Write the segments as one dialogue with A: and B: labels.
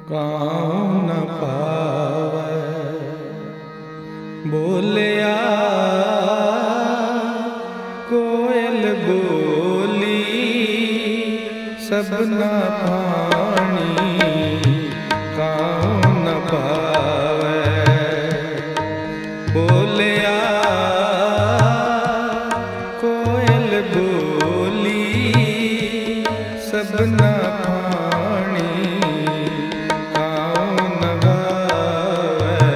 A: काहू न पावै। बोलिया कोयल बोली सबना पानी, काहू न पावै। बोलिया कोयल बोली सबना पानी, काहू न भावै।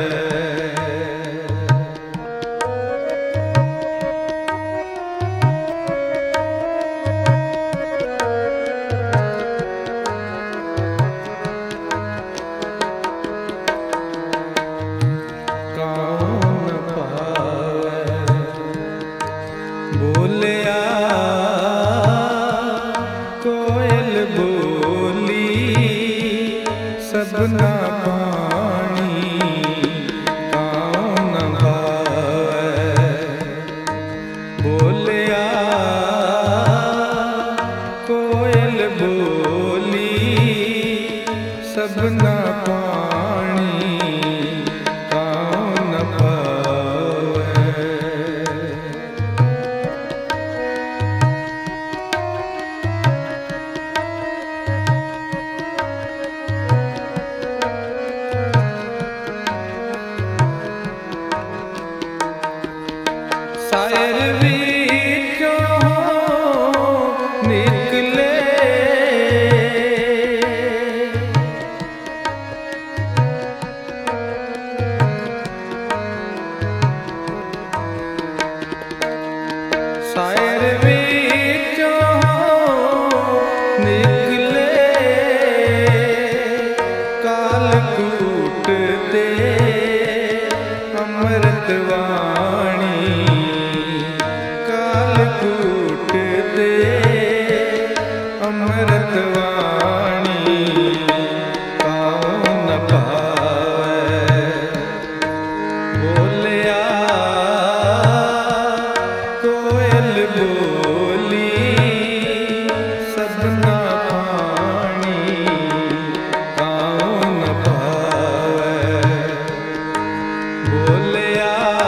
A: काहू न पावै। बोलिया कोयल बोली सबना पानी, काहू न भावै। बोलिया कोयल बोली सबना पानी, काहू न पावै। शायर विचों निकले शायर विचों निकले कालकूट ते अमृत वाणी, कालकूट ते अमृत वाणी, काहू न पावै। बोलिया कोयल बोली सबना पानी, काहू न पावै। बोलिया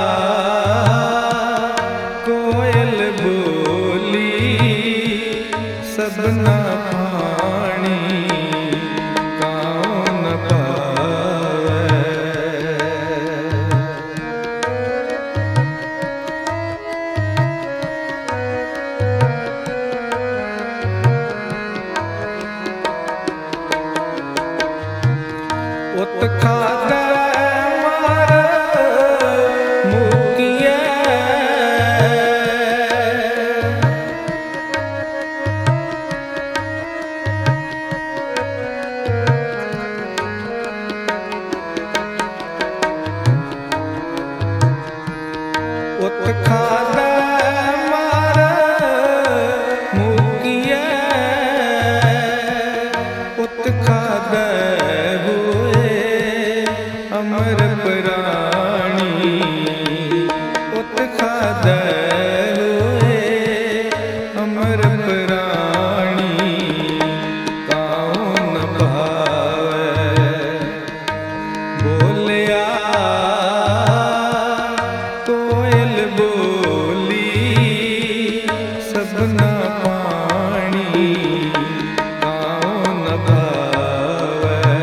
A: कोयल बोली सबना पानी, काहू न पावै। उत खादै मार मुकियै, उत खादै मार मुकियै, उत खादै होए अमर प्राणी, उत खादै होए अमर प्राणी, काहू न पावै। बोलिया कोयल बोली सबना पानी, काहू न भावै।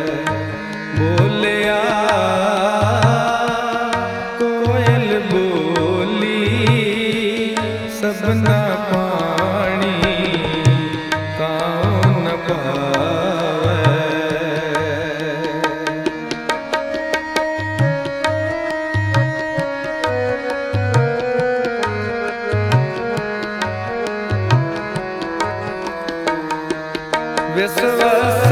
A: बोलिया कोयल बोली सबना पानी, काहू न पावै। विश्व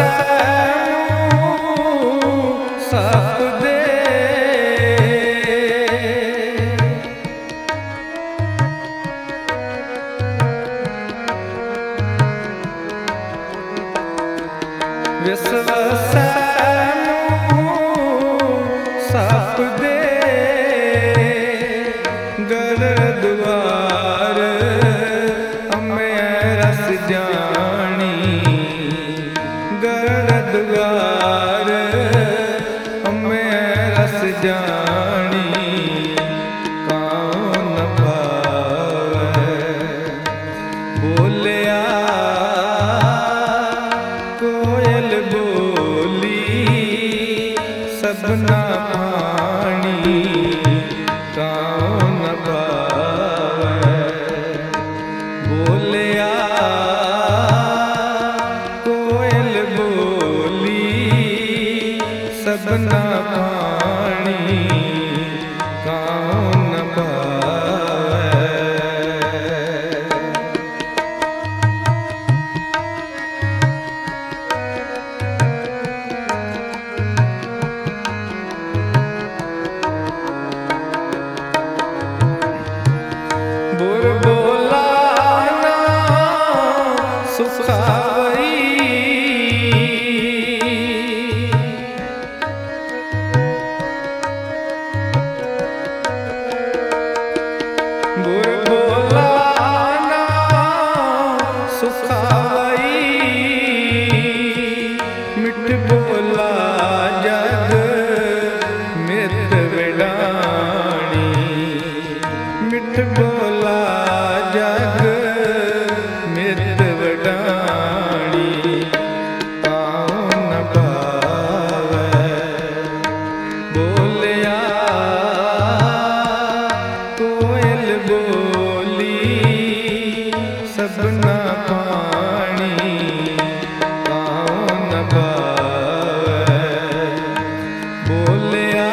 A: सप दे विश्व सप दे गर द्वार अम्मे रस जानी, गर द्वार जानी काऊँ न पावै। बोलिया कोयल बोली सबना पानी काऊँ न पावै। बोलिया कोयल बोली सबना पानी काऊँ न पावै। बुर बोला ना सुखावई बुर बोला ना सुखावई मिठ बोला जग मित विडाणी मिठ बोला जग मित विडाणी काऊँ न पावै। बोलिया कोयल बोली सबना पानी काऊँ न पावै। बोलिया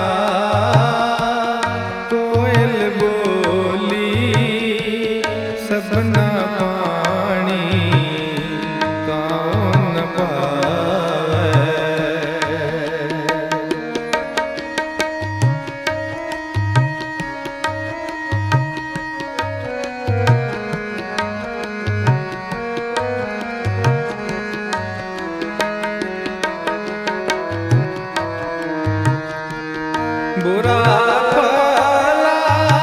A: कोयल बोली सबना पानी काऊँ न पावै। बुरा भला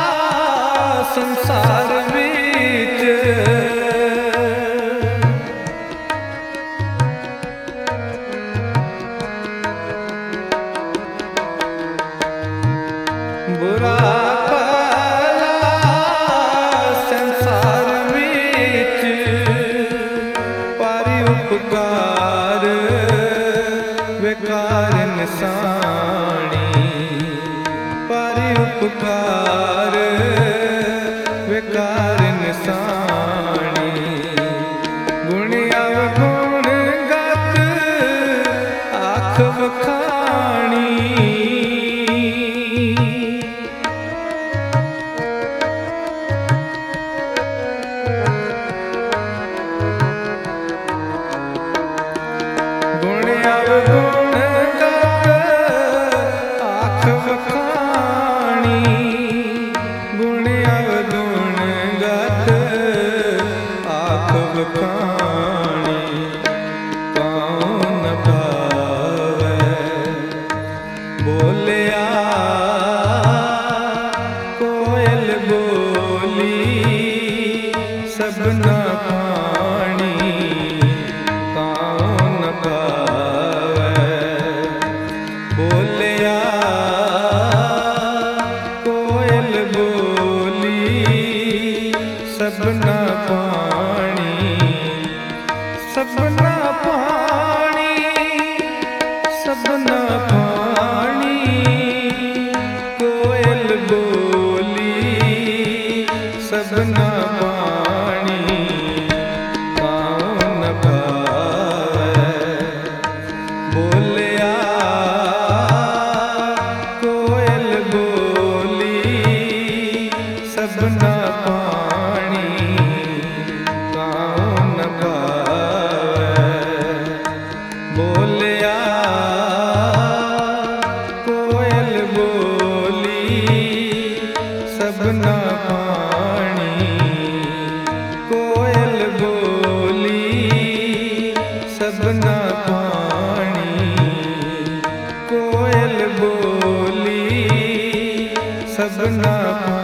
A: संसार विच बुरा भला संसार विच पारी उपकार विकार निसानी पारी उपकार विकार निसानी। गुण अवगुण गत आख वखाणी गुण अवगुण गत आख वखाणी गुण अवगुण गत आख वखाणी काऊँ न पावै। बोलिया कोयल बोली सबना पानी काऊँ न पावै। बोलिया कोयल बोली सबना पानी सबना पानी सबना पानी कोयल बोली सबना पानी काऊँ न पावै। बोलिया कोयल बोली सबना पानी काऊँ न पावै। बोलिया कोयल बोली सबना पानी कोयल बोली सबना पानी कोयल बोली सबना